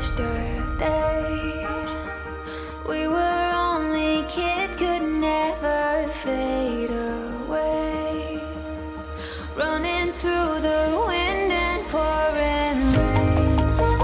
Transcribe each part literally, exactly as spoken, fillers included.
yesterday. We were only kids, could never fade away. Running through the wind and pouring rain.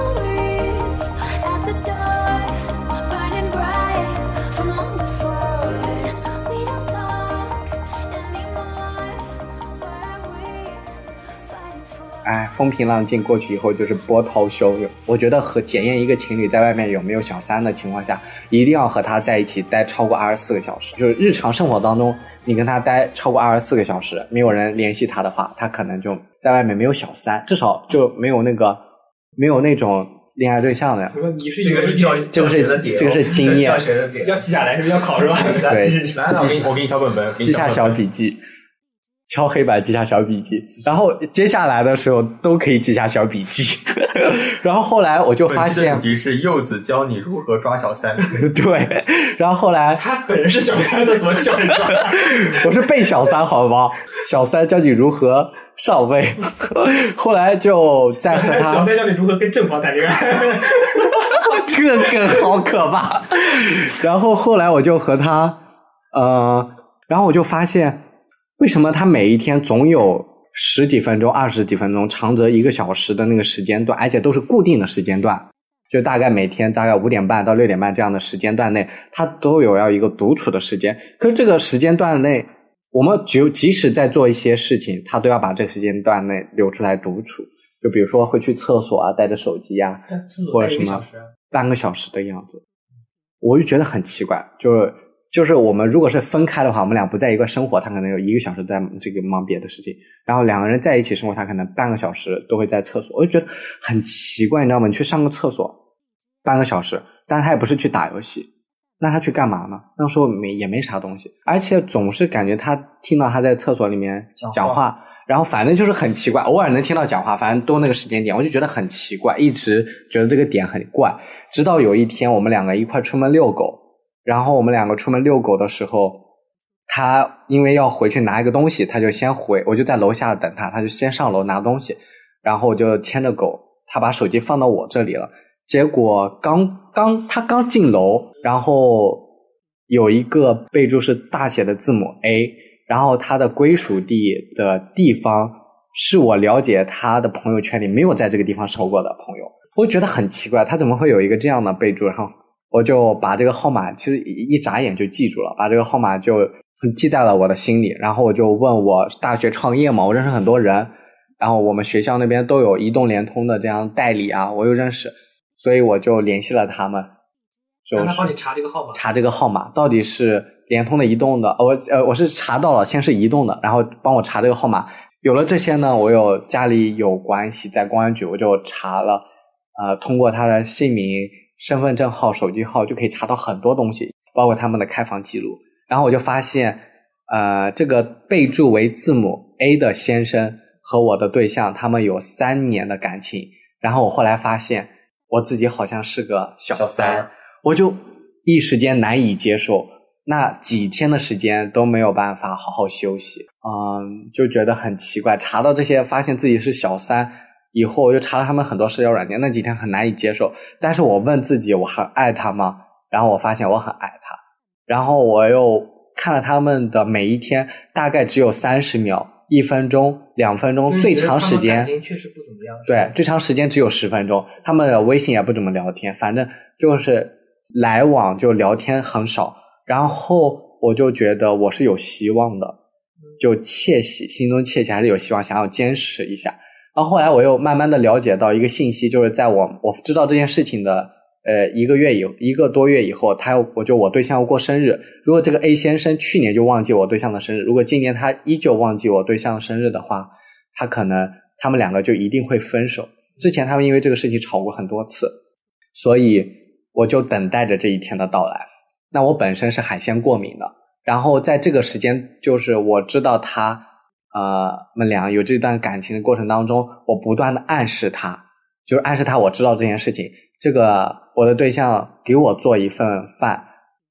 Memories at the door, burning bright from long before. We don't talk anymore. What are we fighting for? 哎，风平浪静过去以后就是波涛汹涌。我觉得和检验一个情侣在外面有没有小三的情况下，一定要和他在一起待超过二十四个小时。就是日常生活当中，你跟他待超过二十四个小时，没有人联系他的话，他可能就在外面没有小三，至少就没有那个没有那种恋爱对象的。 你是这个是教这个是教学的点， 这个是经验教学的点， 要记下来，是不是要考是吧？ 对来，我给你我给你小本本，给你记下小本本。 笔记，敲黑板记下小笔记，然后接下来的时候都可以记下小笔记。然后后来我就发本期的现主，题是柚子教你如何抓小三。 对，然后后来他本人是小三的，怎么教你抓？ 我是被小三好吗？小三教你如何上位。后来就在和他小三教你如何跟正房谈恋爱。 这个梗好可怕。然后后来我就和他，呃，然后我就发现，为什么他每一天总有十几分钟、二十几分钟，长则一个小时的那个时间段，而且都是固定的时间段，就大概每天大概五点半到六点半这样的时间段内，他都有要一个独处的时间。可是这个时间段内，我们就即使在做一些事情，他都要把这个时间段内留出来独处。就比如说会去厕所啊，带着手机啊，或者什么半个小时的样子，我就觉得很奇怪。就是就是我们如果是分开的话，我们俩不在一个生活，他可能有一个小时在这个忙别的事情，然后两个人在一起生活，他可能半个小时都会在厕所，我就觉得很奇怪，你知道吗？你去上个厕所半个小时，但是他也不是去打游戏，那他去干嘛呢？那时候没也没啥东西，而且总是感觉他听到他在厕所里面讲话，讲话然后反正就是很奇怪，偶尔能听到讲话，反正都那个时间点，我就觉得很奇怪，一直觉得这个点很怪。直到有一天我们两个一块出门遛狗，然后我们两个出门遛狗的时候，他因为要回去拿一个东西，他就先回，我就在楼下等他，他就先上楼拿东西，然后我就牵着狗，他把手机放到我这里了。结果刚刚他刚进楼，然后有一个备注是大写的字母 A， 然后他的归属地的地方是我了解他的朋友圈里没有在这个地方生活过的朋友，我就觉得很奇怪，他怎么会有一个这样的备注？然后我就把这个号码其实一眨眼就记住了，把这个号码就记在了我的心里。然后我就问我大学创业嘛，我认识很多人，然后我们学校那边都有移动联通的这样代理啊，我又认识，所以我就联系了他们，就是让他帮你查这个号码， 查这个号码到底是联通的、移动的。我呃我是查到了，先是移动的，然后帮我查这个号码。有了这些呢，我有家里有关系在公安局，我就查了，呃，通过他的姓名、身份证号、手机号就可以查到很多东西，包括他们的开房记录。然后我就发现，呃，这个备注为字母 A 的先生和我的对象，他们有三年的感情。然后我后来发现，我自己好像是个小三，小三我就一时间难以接受。那几天的时间都没有办法好好休息，嗯，就觉得很奇怪。查到这些，发现自己是小三以后，我就查了他们很多社交软件，那几天很难以接受。但是我问自己，我还爱他吗？然后我发现我很爱他。然后我又看了他们的每一天，大概只有三十秒、一分钟、两分钟，最长时间确实不怎么样。 对，最长时间只有十分钟。他们的微信也不怎么聊天，反正就是来往就聊天很少。然后我就觉得我是有希望的，就窃喜，心中窃喜，还是有希望，想要坚持一下。然后后来我又慢慢的了解到一个信息，就是在我我知道这件事情的呃一个月以一个多月以后，他又我就我对象要过生日。如果这个 A 先生去年就忘记我对象的生日，如果今年他依旧忘记我对象的生日的话，他可能他们两个就一定会分手。之前他们因为这个事情吵过很多次，所以我就等待着这一天的到来。那我本身是海鲜过敏的，然后在这个时间，就是我知道他呃们俩有这段感情的过程当中，我不断的暗示他，就是暗示他我知道这件事情。这个我的对象给我做一份饭，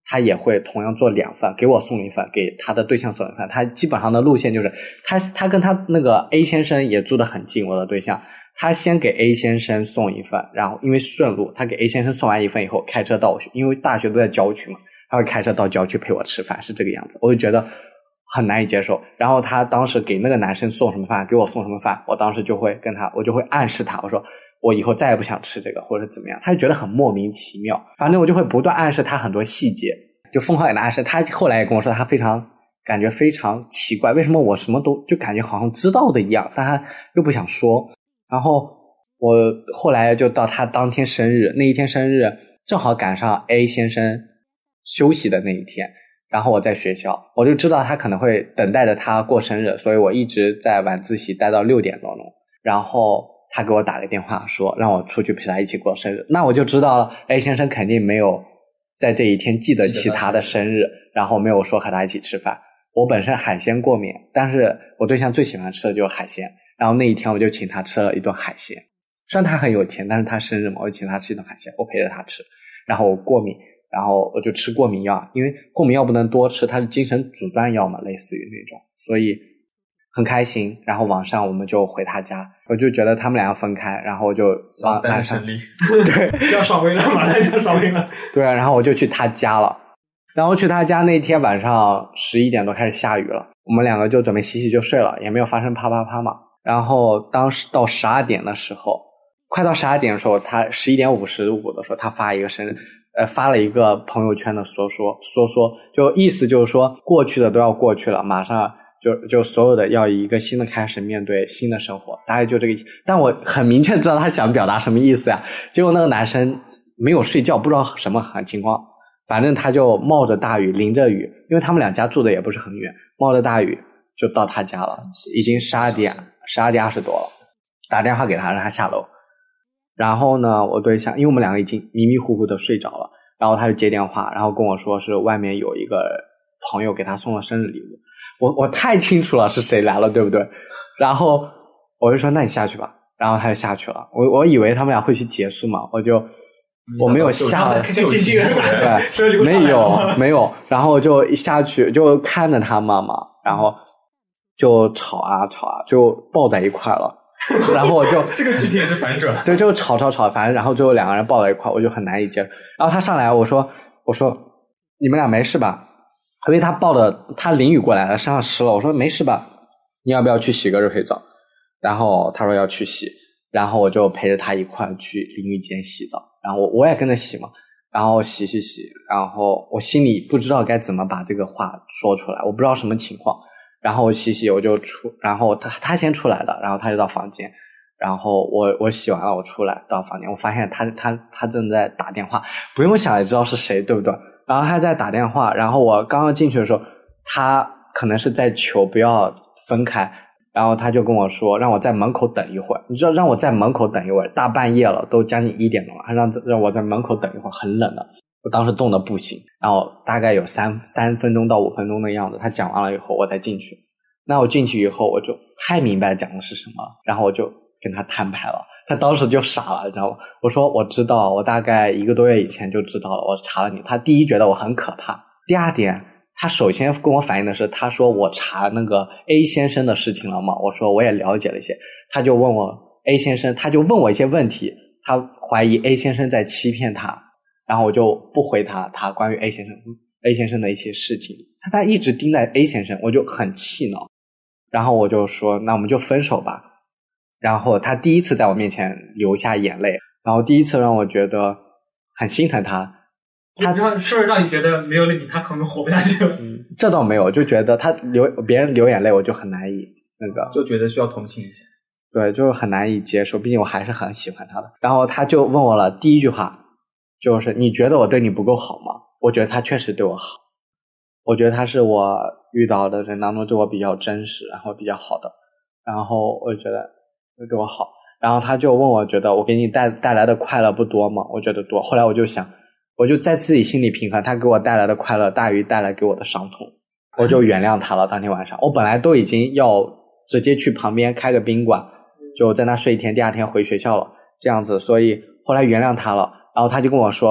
他也会同样做两份，给我送一份，给他的对象送一份。他基本上的路线就是他他跟他那个 A 先生也住得很近，我的对象他先给 A 先生送一份，然后因为顺路，他给 A 先生送完一份以后开车到我去，因为大学都在郊区嘛，他会开车到郊区陪我吃饭，是这个样子。我就觉得很难以接受。然后他当时给那个男生送什么饭，给我送什么饭，我当时就会跟他我就会暗示他，我说我以后再也不想吃这个或者怎么样，他就觉得很莫名其妙。反正我就会不断暗示他很多细节，就疯狂给他暗示。他后来也跟我说他非常感觉非常奇怪，为什么我什么都就感觉好像知道的一样，但他又不想说。然后我后来就到他当天生日，那一天生日正好赶上 A 先生休息的那一天，然后我在学校，我就知道他可能会等待着他过生日，所以我一直在晚自习待到六点多钟。然后他给我打个电话说让我出去陪他一起过生日，那我就知道了 A 先生肯定没有在这一天记得起他的生日，然后没有说和他一起吃饭。我本身海鲜过敏，但是我对象最喜欢吃的就是海鲜，然后那一天我就请他吃了一顿海鲜。虽然他很有钱，但是他生日嘛，我就请他吃一顿海鲜，我陪着他吃。然后我过敏，然后我就吃过敏药，因为过敏药不能多吃，它是精神阻断药嘛，类似于那种，所以很开心。然后晚上我们就回他家，我就觉得他们俩要分开，然后我就小三的胜利， 对， 要爽微了，马上要爽微了。 对啊，然后我就去他家了。然后去他家那天晚上十一点多开始下雨了，我们两个就准备洗洗就睡了，也没有发生啪啪啪嘛。然后当时到十二点的时候，快到十二点的时候，他十一点五十五的时候，他发一个生日，呃，发了一个朋友圈的说说说说，就意思就是说过去的都要过去了，马上就就所有的要以一个新的开始面对新的生活，大概就这个。但我很明确知道他想表达什么意思呀。结果那个男生没有睡觉，不知道什么情况，反正他就冒着大雨淋着雨，因为他们两家住的也不是很远，冒着大雨就到他家了，已经十二点十二点二十多了，打电话给他让他下楼。然后呢我对象因为我们两个已经迷迷糊糊的睡着了，然后他就接电话，然后跟我说是外面有一个朋友给他送了生日礼物。我我太清楚了是谁来了，对不对？然后我就说那你下去吧，然后他就下去了。我我以为他们俩会去结束嘛，我就我没有下了， 就对，没有没有，然后就一下去就看着他妈妈，然后就吵啊吵啊，就抱在一块了。然后我就这个剧情也是反转， 对，就吵吵吵，反正然后最后两个人抱在一块，我就很难以接受。然后他上来，我说我说你们俩没事吧？因为他抱的他淋雨过来了，身上湿了。我说没事吧？你要不要去洗个热水澡？然后他说要去洗，然后我就陪着他一块去淋浴间洗澡，然后我也跟着洗嘛，然后洗洗洗，然后我心里不知道该怎么把这个话说出来，我不知道什么情况。然后我洗洗我就出，然后他他先出来的，然后他就到房间，然后我我洗完了我出来到房间，我发现他他他正在打电话，不用想也知道是谁，对不对？然后他在打电话，然后我刚刚进去的时候，他可能是在求不要分开，然后他就跟我说让我在门口等一会儿，你知道让我在门口等一会儿，大半夜了，都将近一点钟了，他让让我在门口等一会儿，很冷的。我当时冻得不行，然后大概有三三分钟到五分钟的样子，他讲完了以后我才进去。那我进去以后我就太明白讲的是什么了，然后我就跟他摊牌了，他当时就傻了，你知道吗？我说我知道，我大概一个多月以前就知道了，我查了你。他第一觉得我很可怕，第二点他首先跟我反映的是，他说我查那个 A 先生的事情了吗？我说我也了解了一些，他就问我 A 先生，他就问我一些问题，他怀疑 A 先生在欺骗他，然后我就不回他他关于 A 先生 A 先生的一些事情，他他一直盯在 A 先生，我就很气恼，然后我就说那我们就分手吧。然后他第一次在我面前流下眼泪，然后第一次让我觉得很心疼他。 他是不是让你觉得没有了你他可能活不下去了？ 嗯，这倒没有，就觉得他流别人流眼泪我就很难以那个， 就觉得需要同情一下。 对，就是很难以接受，毕竟我还是很喜欢他的。然后他就问我了第一句话，就是你觉得我对你不够好吗？我觉得他确实对我好，我觉得他是我遇到的人当中对我比较真实然后比较好的，然后我觉得对我好。然后他就问我觉得我给你带带来的快乐不多吗？我觉得多。后来我就想，我就在自己心里平衡，他给我带来的快乐大于带来给我的伤痛，我就原谅他了。当天晚上我本来都已经要直接去旁边开个宾馆，就在那睡一天，第二天回学校了这样子，所以后来原谅他了。然后他就跟我说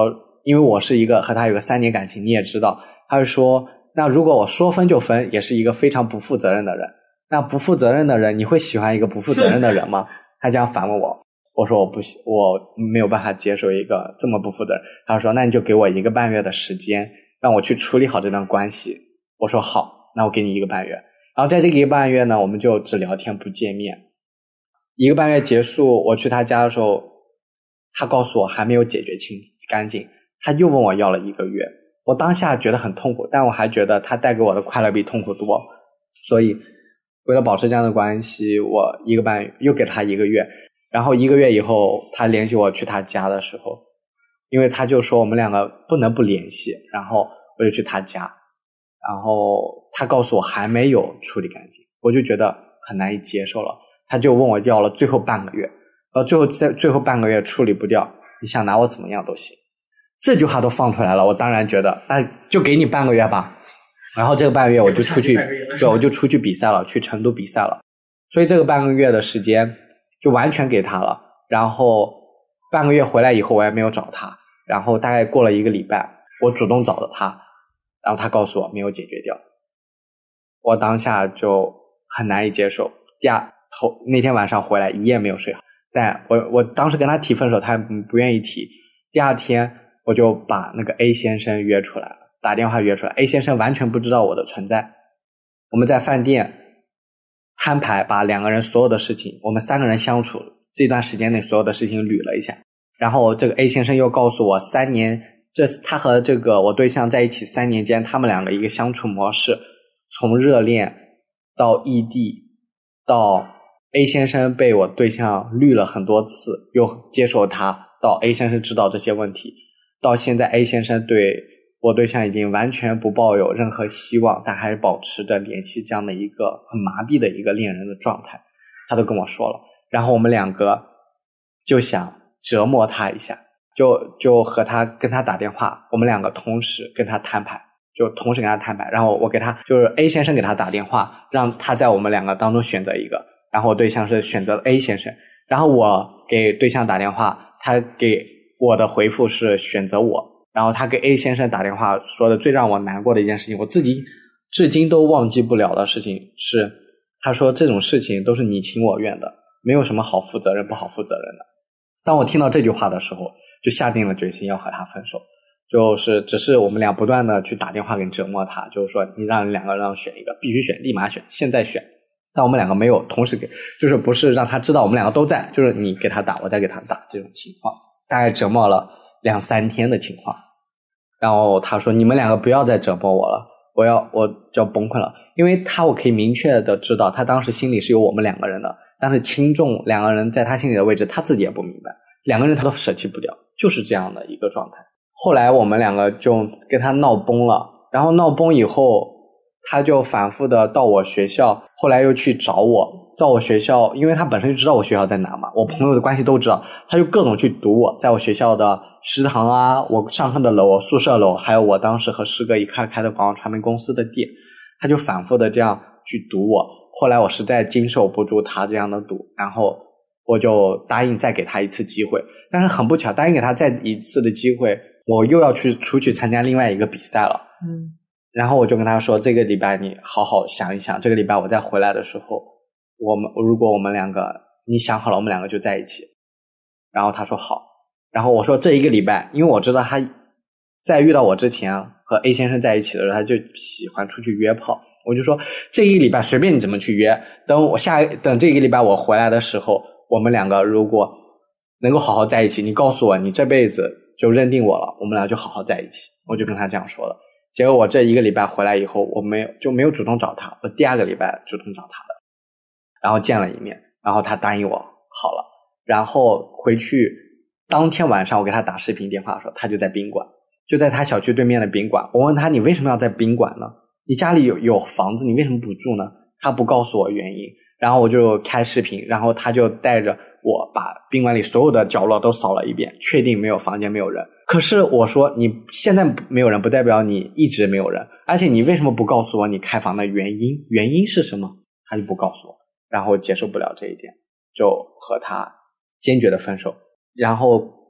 因为我是一个和他有个三年感情，你也知道，他就说那如果我说分就分，也是一个非常不负责任的人。那不负责任的人，你会喜欢一个不负责任的人吗？他这样反问我，我说我不，我没有办法接受一个这么不负责任。他说那你就给我一个半月的时间，让我去处理好这段关系。我说好，那我给你一个半月。然后在这个一个半月呢，我们就只聊天不见面。一个半月结束，我去他家的时候，他告诉我还没有解决清干净，他又问我要了一个月。我当下觉得很痛苦，但我还觉得他带给我的快乐比痛苦多，所以为了保持这样的关系，我一个半月又给他一个月。然后一个月以后，他联系我去他家的时候，因为他就说我们两个不能不联系，然后我就去他家，然后他告诉我还没有处理干净，我就觉得很难以接受了。他就问我要了最后半个月，到最后在最后半个月处理不掉，你想拿我怎么样都行。这句话都放出来了，我当然觉得那就给你半个月吧。然后这个半个月我就出去，对，我就出去比赛了，去成都比赛了。所以这个半个月的时间就完全给他了。然后半个月回来以后我也没有找他，然后大概过了一个礼拜，我主动找了他，然后他告诉我没有解决掉。我当下就很难以接受。第二头那天晚上回来一夜没有睡好，但我我当时跟他提分手，他不愿意提。第二天我就把那个 A 先生约出来了，打电话约出来。 A 先生完全不知道我的存在，我们在饭店摊牌，把两个人所有的事情，我们三个人相处这段时间内所有的事情捋了一下。然后这个 A 先生又告诉我三年，这他和这个我对象在一起三年间，他们两个一个相处模式，从热恋到异地，到 A 先生被我对象绿了很多次又接受他，到 A 先生知道这些问题，到现在 A 先生对我对象已经完全不抱有任何希望，但还是保持着联系这样的一个很麻痹的一个恋人的状态，他都跟我说了。然后我们两个就想折磨他一下，就就和他跟他打电话，我们两个同时跟他摊牌，就同时跟他摊牌。然后我给他就是 A 先生给他打电话，让他在我们两个当中选择一个，然后我对象是选择了 A 先生。然后我给对象打电话，他给我的回复是选择我。然后他给 A 先生打电话说的最让我难过的一件事情，我自己至今都忘记不了的事情是，他说这种事情都是你情我愿的，没有什么好负责任不好负责任的。当我听到这句话的时候，就下定了决心要和他分手。就是只是我们俩不断的去打电话给折磨他，就是说你让两个人选一个，必须选，立马选，现在选。但我们两个没有同时给，就是不是让他知道我们两个都在，就是你给他打我再给他打，这种情况大概折磨了两三天的情况。然后他说你们两个不要再折磨我了，我要我就要崩溃了。因为他我可以明确的知道他当时心里是有我们两个人的，但是轻重两个人在他心里的位置他自己也不明白，两个人他都舍弃不掉，就是这样的一个状态。后来我们两个就跟他闹崩了，然后闹崩以后他就反复的到我学校，后来又去找我，到我学校，因为他本身就知道我学校在哪嘛，我朋友的关系都知道，他就各种去堵我，在我学校的食堂啊，我上课的楼，我宿舍楼，还有我当时和师哥一块开的广告传媒公司的店，他就反复的这样去堵我。后来我实在经受不住他这样的堵，然后我就答应再给他一次机会。但是很不巧，答应给他再一次的机会，我又要去出去参加另外一个比赛了。 嗯， 然后我就跟他说，这个礼拜你好好想一想，这个礼拜我再回来的时候，我们如果我们两个你想好了，我们两个就在一起。然后他说好。然后我说这一个礼拜，因为我知道他在遇到我之前和 A 先生在一起的时候，他就喜欢出去约炮，我就说这一个礼拜随便你怎么去约，等我下等这一个礼拜我回来的时候，我们两个如果能够好好在一起，你告诉我你这辈子就认定我了，我们俩就好好在一起。我就跟他这样说了。结果我这一个礼拜回来以后，我没有就没有主动找他，我第二个礼拜主动找他的，然后见了一面，然后他答应我好了。然后回去当天晚上我给他打视频电话的时候，他就在宾馆，就在他小区对面的宾馆。我问他你为什么要在宾馆呢？你家里有有房子，你为什么不住呢？他不告诉我原因。然后我就开视频，然后他就带着我把宾馆里所有的角落都扫了一遍，确定没有房间没有人。可是我说你现在没有人不代表你一直没有人，而且你为什么不告诉我你开房的原因？原因是什么？他就不告诉我，然后接受不了这一点，就和他坚决的分手。然后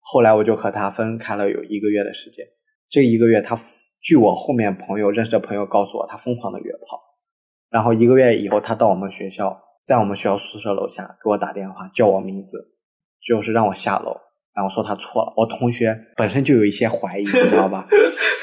后来我就和他分开了有一个月的时间，这一个月他据我后面朋友认识的朋友告诉我，他疯狂的约炮，然后一个月以后他到我们学校，在我们学校宿舍楼下给我打电话叫我名字，就是让我下楼，然后说他错了。我同学本身就有一些怀疑，你知道吧？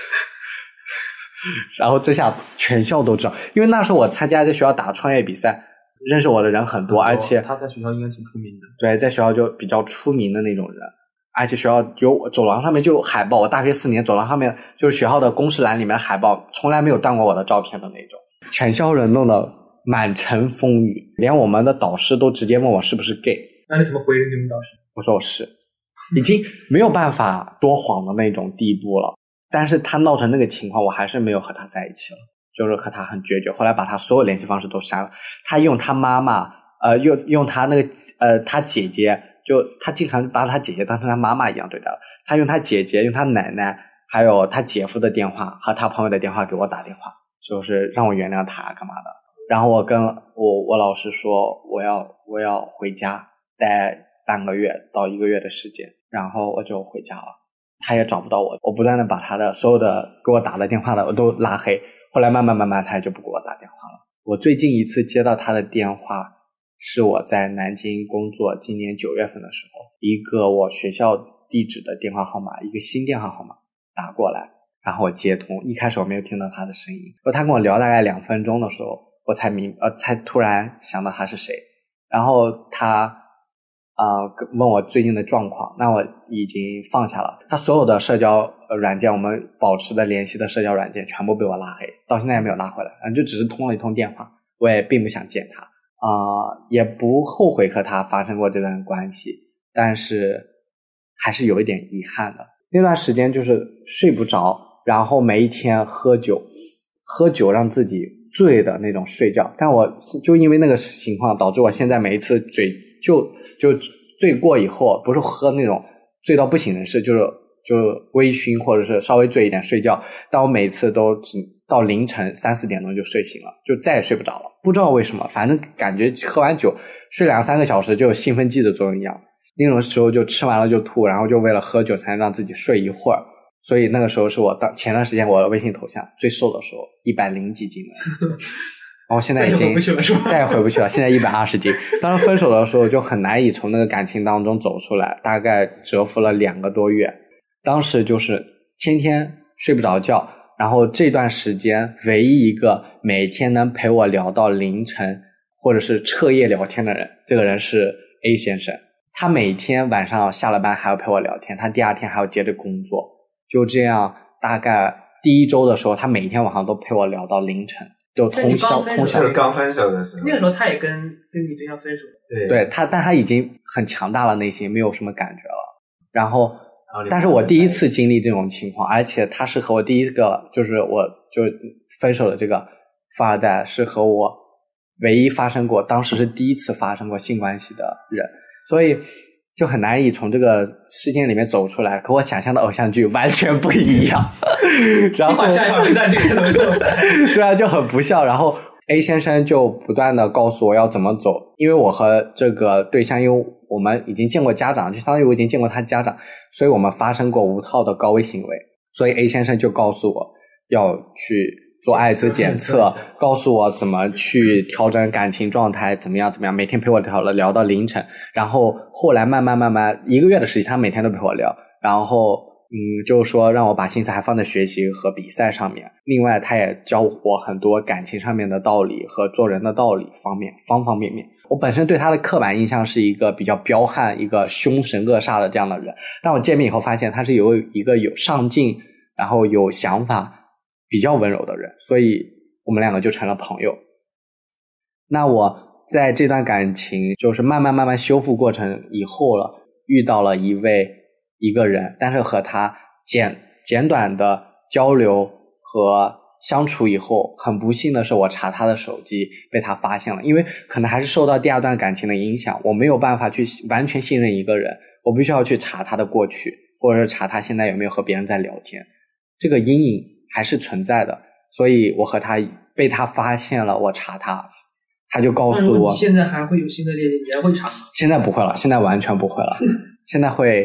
然后这下全校都知道，因为那时候我参加在学校打创业比赛，认识我的人很多，而且他在学校应该挺出名的。 对，在学校就比较出名的那种人，而且学校有走廊上面就有海报，我大学四年走廊上面就是学校的公示栏里面的海报，从来没有断过我的照片的那种，全校人弄得满城风雨，连我们的导师都直接问我是不是 gay。 那你怎么回应你们导师？ 我说我是，已经没有办法说谎的那种地步了，但是他闹成那个情况，我还是没有和他在一起了，就是和他很决绝，后来把他所有联系方式都删了。他用他妈妈呃用用他那个呃他姐姐，就他经常把他姐姐当成他妈妈一样对待了，他用他姐姐用他奶奶还有他姐夫的电话和他朋友的电话给我打电话，就是让我原谅他干嘛的。然后我跟我我老师说我要我要回家待半个月到一个月的时间，然后我就回家了。他也找不到我，我不断的把他的所有的给我打的电话的我都拉黑，后来慢慢慢慢他也就不给我打电话了。我最近一次接到他的电话是我在南京工作今年九月份的时候，一个我学校地址的电话号码，一个新电话号码打过来，然后我接通，一开始我没有听到他的声音，他跟我聊大概两分钟的时候，我才明呃才突然想到他是谁，然后他呃问我最近的状况，那我已经放下了，他所有的社交软件我们保持的联系的社交软件全部被我拉黑，到现在也没有拉回来，就只是通了一通电话，我也并不想见他啊、呃，也不后悔和他发生过这段关系，但是还是有一点遗憾的。那段时间就是睡不着，然后每一天喝酒喝酒让自己醉的那种睡觉，但我就因为那个情况导致我现在每一次醉就就醉过以后，不是喝那种醉到不省人事，就是就是微醺或者是稍微醉一点睡觉，但我每次都只到凌晨三四点钟就睡醒了，就再也睡不着了，不知道为什么，反正感觉喝完酒睡两三个小时就有兴奋剂的作用一样，那种时候就吃完了就吐，然后就为了喝酒才能让自己睡一会儿。所以那个时候是我当前段时间我的微信头像最瘦的时候，一百零几斤的，然后现在已经再也回不去了是吧？ 再也回不去了，现在一百二十斤。当时分手的时候就很难以从那个感情当中走出来，大概蛰伏了两个多月。当时就是天天睡不着觉，然后这段时间唯一一个每天能陪我聊到凌晨或者是彻夜聊天的人，这个人是 A 先生。他每天晚上下了班还要陪我聊天，他第二天还要接着工作，就这样大概第一周的时候他每天晚上都陪我聊到凌晨，就通宵通宵。 就是刚分手的时候， 那个时候他也跟跟你对象分手了。 对对他，但他已经很强大了内心，没有什么感觉了。然后但是我第一次经历这种情况，而且他是和我第一个就是我就分手的这个富二代是和我唯一发生过，当时是第一次发生过性关系的人，所以就很难以从这个事件里面走出来，和我想象的偶像剧完全不一样。然后下一场比赛这个怎么做？ 对啊，就很不孝。然后 A 先生就不断的告诉我要怎么走，因为我和这个对象，因为我们已经见过家长，就相当于我已经见过他家长，所以我们发生过无套的高危行为，所以 A 先生就告诉我要去做艾滋检测，告诉我怎么去调整感情状态，怎么样怎么样，每天陪我聊了聊到凌晨。然后后来慢慢慢慢一个月的时间他每天都陪我聊，然后嗯，就是说让我把心思还放在学习和比赛上面，另外他也教我很多感情上面的道理和做人的道理方面方方面面。我本身对他的刻板印象是一个比较彪悍一个凶神恶煞的这样的人，但我见面以后发现他是有一个有上进然后有想法比较温柔的人，所以我们两个就成了朋友。那我在这段感情就是慢慢慢慢修复过程以后了，遇到了一位一个人，但是和他简简短的交流和相处以后，很不幸的是我查他的手机被他发现了，因为可能还是受到第二段感情的影响，我没有办法去完全信任一个人，我必须要去查他的过去，或者是查他现在有没有和别人在聊天，这个阴影还是存在的，所以我和他被他发现了，我查他，他就告诉我， 你现在还会有新的恋情，你还会查吗？ 现在不会了，现在完全不会了，现在会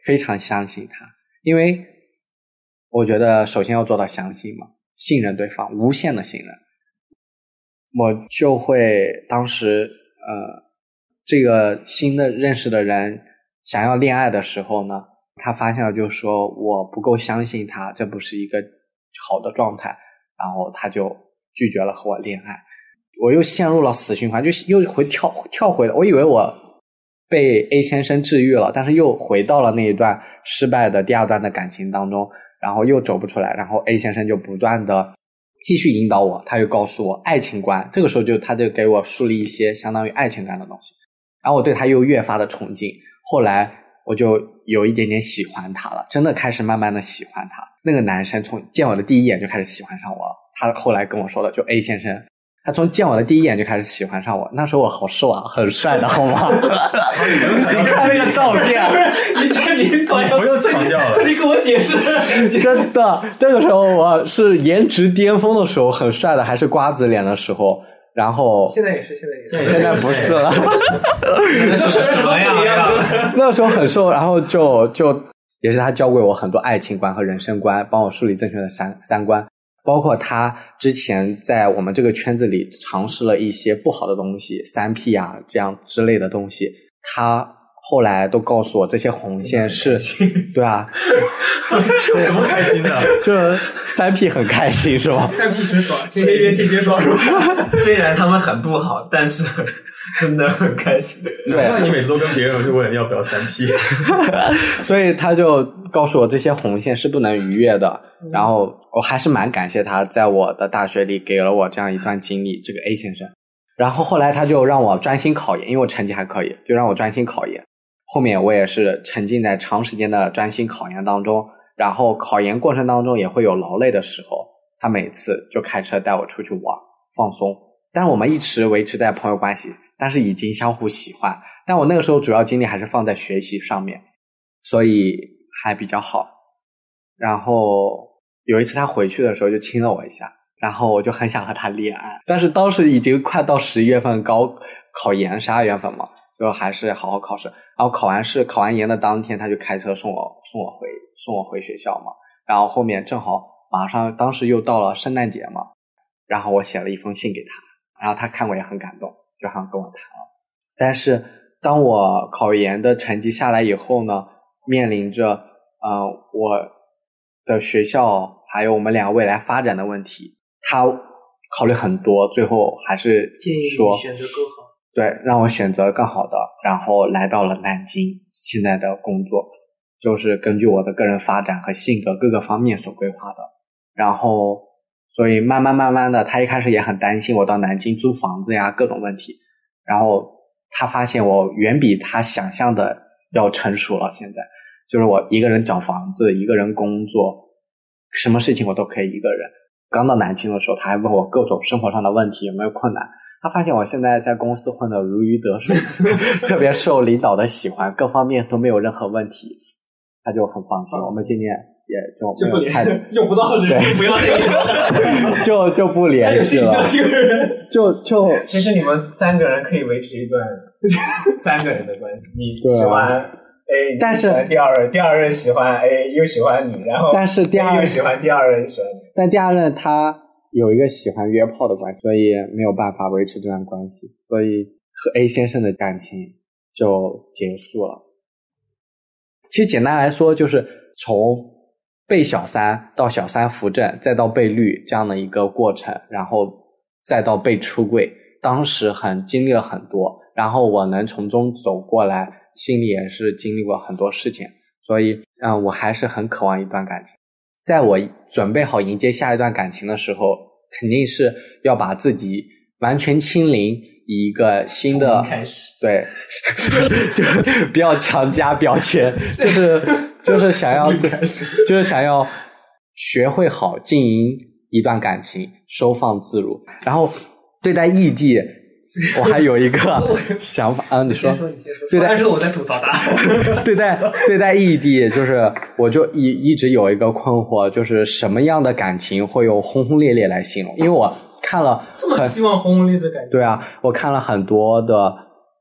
非常相信他，因为我觉得首先要做到相信嘛，信任对方，无限的信任。我就会当时呃，这个新的认识的人想要恋爱的时候呢，他发现了就说我不够相信他，这不是一个好的状态，然后他就拒绝了和我恋爱。我又陷入了死循环，就又回跳跳回了，我以为我被 A 先生治愈了，但是又回到了那一段失败的第二段的感情当中，然后又走不出来，然后 A 先生就不断的继续引导我，他又告诉我爱情观，这个时候就他就给我树立一些相当于爱情观的东西，然后我对他又越发的崇敬，后来我就有一点点喜欢他了，真的开始慢慢的喜欢他。那个男生从见我的第一眼就开始喜欢上我了，他后来跟我说的就 A 先生，他从见我的第一眼就开始喜欢上我，那时候我好瘦啊，很帅的好吗？你看那个照片， 你这你不用强调了， 你跟我解释， 真的，那个时候我是颜值巅峰的时候，很帅的，还是瓜子脸的时候，然后现在也是，现在也是， 现在不是了。 那时候什么样？ 那个时候很瘦，然后就就也是他教会我很多爱情观和人生观，帮我树立正确的三三观。包括他之前在我们这个圈子里尝试了一些不好的东西，三 P 啊这样之类的东西，他后来都告诉我这些红线是，对啊， 有什么开心的？ 就三 P 很开心是吧？ 三 P 直爽，天天约天天爽是吧？ 虽然他们很不好，但是真的很开心。 对， 那你每次都跟别人去问要不要三 P， 所以他就告诉我这些红线是不能逾越的。然后我还是蛮感谢他在我的大学里给了我这样一段经历，这个 A 先生。然后后来他就让我专心考研，因为我成绩还可以，就让我专心考研。后面我也是沉浸在长时间的专心考研当中，然后考研过程当中也会有劳累的时候，他每次就开车带我出去玩放松。但是我们一直维持在朋友关系，但是已经相互喜欢。但我那个时候主要精力还是放在学习上面，所以还比较好。然后有一次他回去的时候就亲了我一下，然后我就很想和他恋爱，但是当时已经快到十一月份高考研，十二月份嘛，就还是好好考试。然后考完试考完研的当天，他就开车送我送我回送我回学校嘛。然后后面正好马上当时又到了圣诞节嘛，然后我写了一封信给他，然后他看过也很感动，就想跟我谈了。但是当我考研的成绩下来以后呢，面临着呃我的学校还有我们俩未来发展的问题，他考虑很多，最后还是建议说你选择更好， 对，让我选择更好的，然后来到了南京现在的工作，就是根据我的个人发展和性格各个方面所规划的。然后所以慢慢慢慢的，他一开始也很担心我到南京租房子呀各种问题，然后他发现我远比他想象的要成熟了，现在就是我一个人找房子，一个人工作，什么事情我都可以一个人。刚到南京的时候，他还问我各种生活上的问题有没有困难，他发现我现在在公司混得如鱼得水特别受领导的喜欢，各方面都没有任何问题，他就很放心。我们今年也就没有太用不到的人不要这个就就不联系了，就就其实你们三个人可以维持一段三个人的关系，你喜欢 A， 但是你喜欢第二任，第二任喜欢 A 又喜欢你，然后但是第二 A 又喜欢第二任喜欢你， 但第二任他有一个喜欢约炮的关系，所以没有办法维持这段关系，所以和 A 先生的感情就结束了。其实简单来说，就是从被小三到小三扶正，再到被绿这样的一个过程，然后再到被出柜，当时很经历了很多，然后我能从中走过来，心里也是经历过很多事情，所以嗯，我还是很渴望一段感情。在我准备好迎接下一段感情的时候，肯定是要把自己完全清零，以一个新的开始， 对就不要强加标签，就是就是想要就是想要学会好经营一段感情，收放自如。然后对待异地我还有一个想法啊，你说，对待， 但是我在吐槽啥？ 对待对待异地，就是我就一一直有一个困惑，就是什么样的感情会用轰轰烈烈来形容？因为我看了这么希望轰轰烈烈的感觉。 对啊，我看了很多的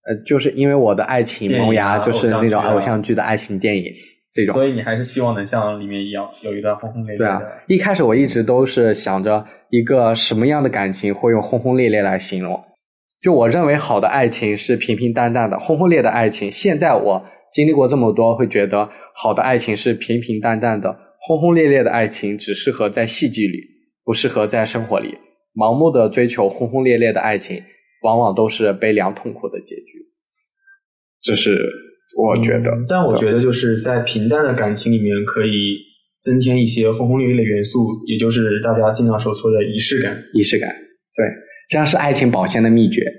呃，就是因为我的爱情萌芽就是那种偶偶像剧的爱情电影这种， 所以你还是希望能像里面一样有一段轰轰烈烈的。 对啊，一开始我一直都是想着一个什么样的感情会用轰轰烈烈来形容，就我认为好的爱情是平平淡淡的，轰轰烈烈的爱情现在我经历过这么多，会觉得好的爱情是平平淡淡的，轰轰烈烈的爱情只适合在戏剧里，不适合在生活里。盲目的追求轰轰烈烈的爱情往往都是悲凉痛苦的结局，这是我觉得、 嗯、但我觉得就是在平淡的感情里面可以增添一些轰轰烈烈的元素，也就是大家经常所说的仪式感。 仪式感，对，这样是爱情保鲜的秘诀。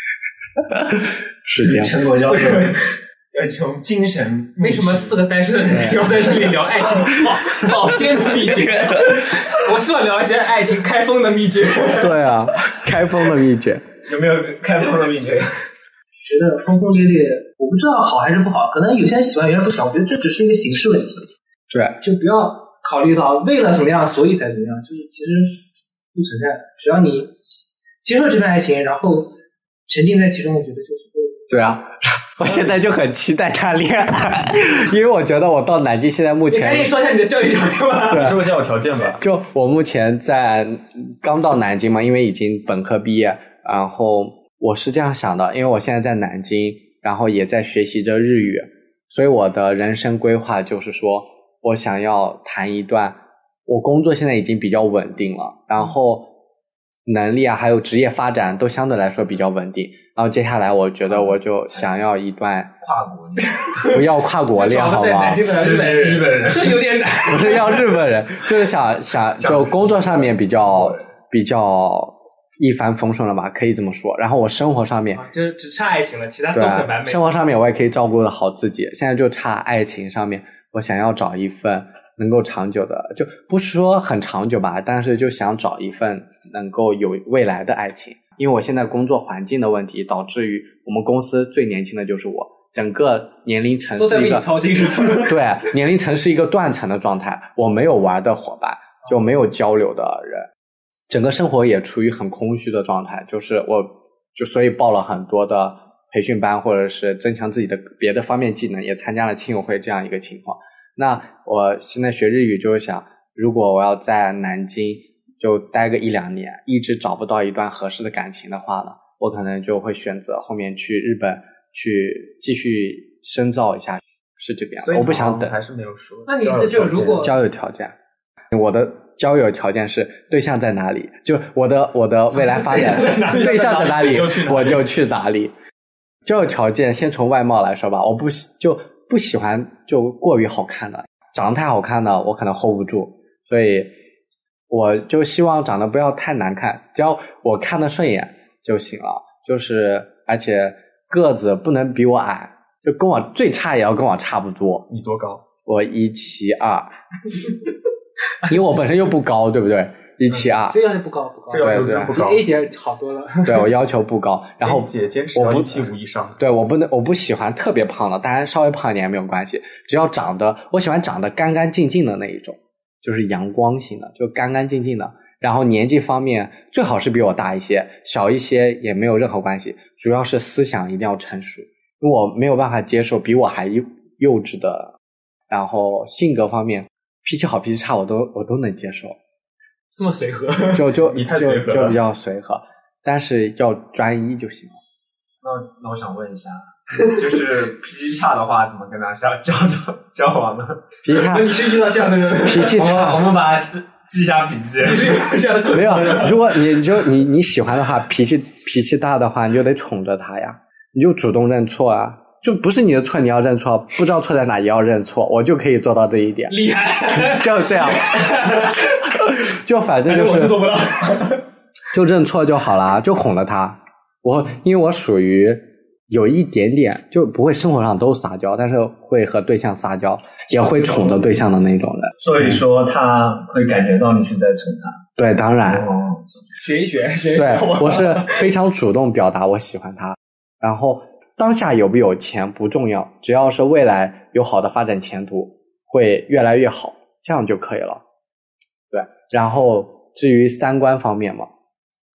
是这样。 成果教授要从精神， 为什么四个单身的人要在这里聊爱情保保鲜的秘诀？我希望聊一些爱情开封的秘诀。 对啊，开封的秘诀有没有开封的秘诀？ 觉得轰轰烈烈，我不知道好还是不好，可能有些人喜欢，有些人不喜欢。我觉得这只是一个形式问题。 对， 就不要考虑到为了怎么样，所以才怎么样，就是其实不存在。只要你接受这份爱情，然后沉浸在其中，我觉得就足够了。 对啊，我现在就很期待谈恋爱，因为我觉得我到南京现在目前， 你赶紧说一下你的教育条件吧。 对， 说一下我条件吧。 就我目前在刚到南京嘛，因为已经本科毕业，然后我是这样想的，因为我现在在南京，然后也在学习着日语，所以我的人生规划就是说我想要谈一段，我工作现在已经比较稳定了，然后能力啊还有职业发展都相对来说比较稳定，然后接下来我觉得我就想要一段跨国恋， 不要跨国恋好吗？ 日本日本人， 日本人这有点难。 不是要日本人，就是想想就工作上面比较比较一帆风顺了吧，可以这么说。然后我生活上面、 啊、就是只差爱情了，其他对都很完美。 生活上面我也可以照顾得好自己，现在就差爱情上面，我想要找一份能够长久的，就不是说很长久吧，但是就想找一份能够有未来的爱情。因为我现在工作环境的问题，导致于我们公司最年轻的就是我，整个年龄层是一个都在为你操心是吧？ 对，年龄层是一个断层的状态，我没有玩的伙伴，就没有交流的人，整个生活也处于很空虚的状态，就是我就所以报了很多的培训班，或者是增强自己的别的方面技能，也参加了亲友会这样一个情况。那我现在学日语就是想，如果我要在南京就待个一两年，一直找不到一段合适的感情的话呢，我可能就会选择后面去日本去继续深造一下，是这个样子。我不想等。 还是没有说。 那你是就如果交友条件，我的交友条件是对象在哪里，就我的我的未来发展对象在哪里，我就去哪里。交友条件先从外貌来说吧，我不就不喜欢就过于好看的，长得太好看的我可能 hold 不住，所以我就希望长得不要太难看，只要我看得顺眼就行了。就是而且个子不能比我矮，就跟我最差也要跟我差不多。 你多高？ 我一七二，因为我本身又不高，对不对？一七二， 这要是不高不高， 这要是不高， 比 A 姐好多了。 对，我要求不高，然后姐坚持要一七五以上。 对，我不能，我不喜欢特别胖的，当然稍微胖一点也没有关系，只要长得，我喜欢长得干干净净的那一种，就是阳光型的，就干干净净的。然后年纪方面最好是比我大一些，小一些也没有任何关系，主要是思想一定要成熟，因为我没有办法接受比我还幼幼稚的。然后性格方面，脾气好脾气差我都我都能接受。 这么随和， 就就你太随和了， 就就比较随和，但是要专一就行了。 那那我想问一下，就是脾气差的话，怎么跟他交交交往呢？ 脾气差， 那你是遇到这样的人？ 脾气差， 我们把它记一下笔记。 这样的没有，如果你就你你喜欢的话，脾气脾气大的话，你就得宠着他呀，你就主动认错啊。就不是你的错，你要认错，不知道错在哪也要认错，我就可以做到这一点。 厉害， 就这样，就反正就是我做不到， 就认错就好了，就哄着他。我因为我属于有一点点就不会生活上都撒娇，但是会和对象撒娇，也会宠着对象的那种人。 所以说他会感觉到你是在宠他。 对，当然， 哦、 学一学，学一学。 对，我是非常主动表达我喜欢他，然后。当下有不有钱不重要，只要是未来有好的发展前途，会越来越好，这样就可以了。对，然后至于三观方面嘛，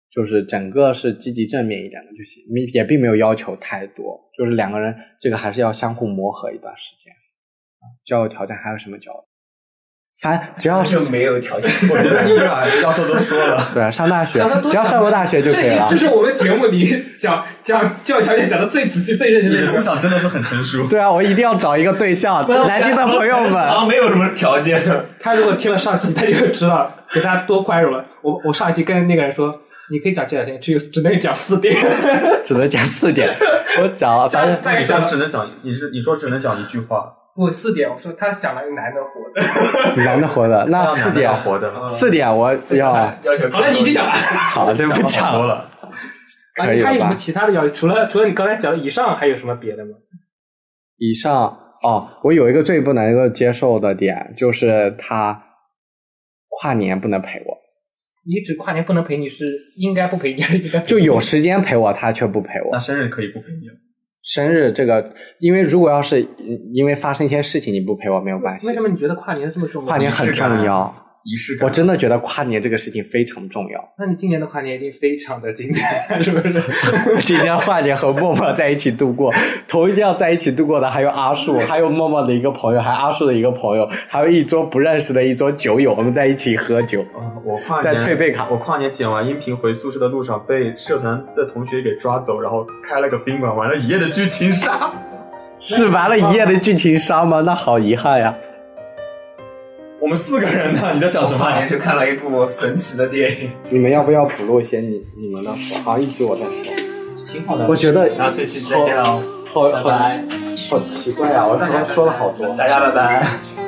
就是整个是积极正面一点的就行，也并没有要求太多，就是两个人这个还是要相互磨合一段时间。交友条件还有什么交友？反正只要是没有条件， 我觉得你把要素都说了。 对，上大学只要上过大学就可以了。 这是我们节目里讲讲教育条件讲的最仔细、最认真的。 你的思想真的是很成熟。 对啊，我一定要找一个对象。南京的朋友们， 好像没有什么条件。 他如果听了上期，他就知道给他多宽容了。我我上一期跟那个人说，你可以讲这两天，只有只能讲四点， 只能讲四点。我讲，反正你讲只能讲，你是你说只能讲一句话。 不，四点，我说他讲了男的活的， 男的活的，那四点活的， 四点我要要求。 好了，你已经讲了， 好，对不讲了， 可以了吧？ 还有什么其他的要求？除了除了你刚才讲的以上，还有什么别的吗？ 以上哦，我有一个最不能够接受的点，就是他跨年不能陪我。 你指跨年不能陪你是应该不陪你，还是应该就有时间陪我，他却不陪我？ 那生日可以不陪你了。 生日这个，因为如果要是因为发生一些事情你不陪我没有关系。 为什么你觉得跨年这么重要？ 跨年很重要， 仪式感。 我真的觉得跨年这个事情非常重要。 那你今年的跨年一定非常的精彩，是不是？ 今年跨年和默默在一起度过，同样在一起度过的还有阿树，还有默默的一个朋友，还有阿树的一个朋友，还有一桌不认识的一桌酒友，我们在一起喝酒。 嗯、我跨年在翠贝卡， 我跨年剪完音频回宿舍的路上被社团的同学给抓走，然后开了个宾馆，玩了一夜的剧情杀。 是玩了一夜的剧情杀吗？那好遗憾呀。 我们四个人呢？你在想什么？ 跨年去看了一部神奇的电影。 你们要不要补录些你你们的说？好像一直我在说， 挺好的。 我觉得那这期再见喽， 好拜拜。 好奇怪啊！我刚才说了好多， 大家拜拜。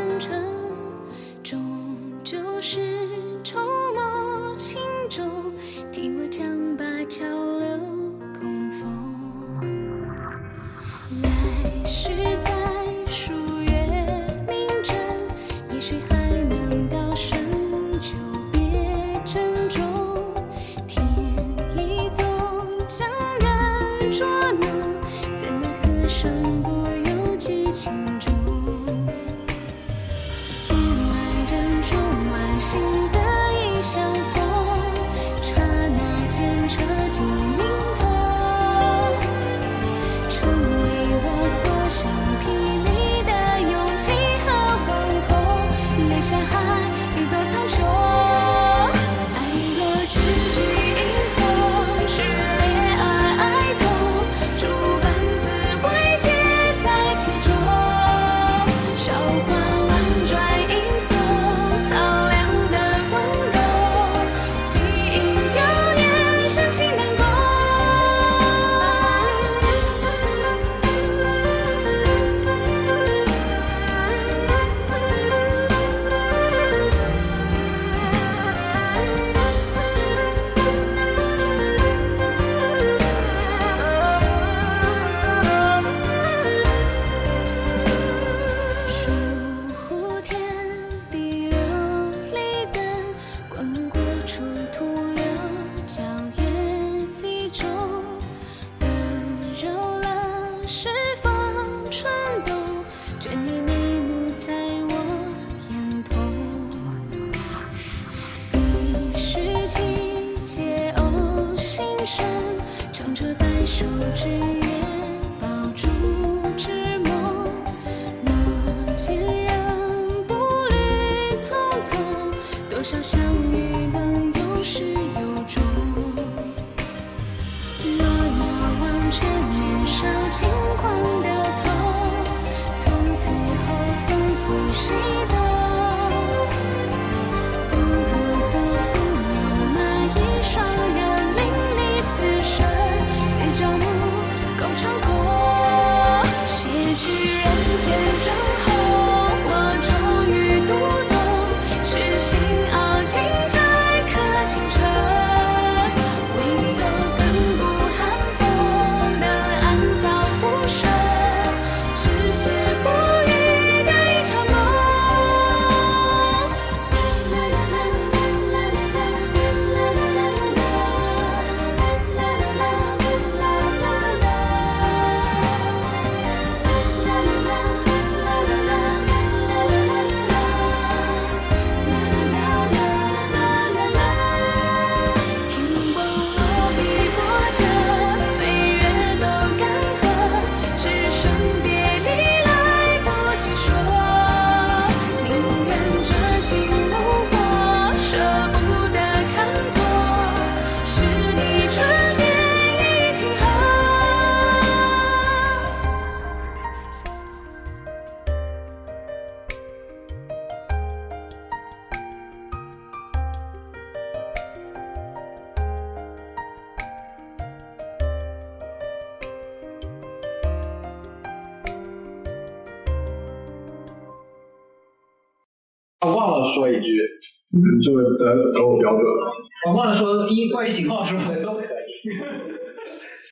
终究是筹谋轻舟，替我将灞桥流空风。来世在数月明针，也许还能到深秋别珍重。天意总将人捉弄，怎奈何身不由己情中。夜晚人中晚星的一相逢，刹那间车尽明透，成为我所向披靡的勇气和惶恐。泪下海有多苍穹，爱若知己迎风，炽烈而哀痛，诸般滋味皆在其中。韶华婉转吟诵，苍凉的光荣，记忆流年深情难共。疏忽天地流离根，光阴过处徒留皎月几中。温柔了十方春冬，眷恋眉目在我眼头。一世纪皆呕心声，唱着白首之约，抱住之梦。莫见人步履匆匆，多少相遇能有始有终。若遥望着年少轻狂的头，从此后反复谁懂？不如做风流马一双人，淋漓死神，醉朝暮够长空。写至人间转后，我终于读懂，痴心傲娇刚忘了说一句， 嗯，就择择偶标准了。 我忘了说，一关于型号是不是都可以？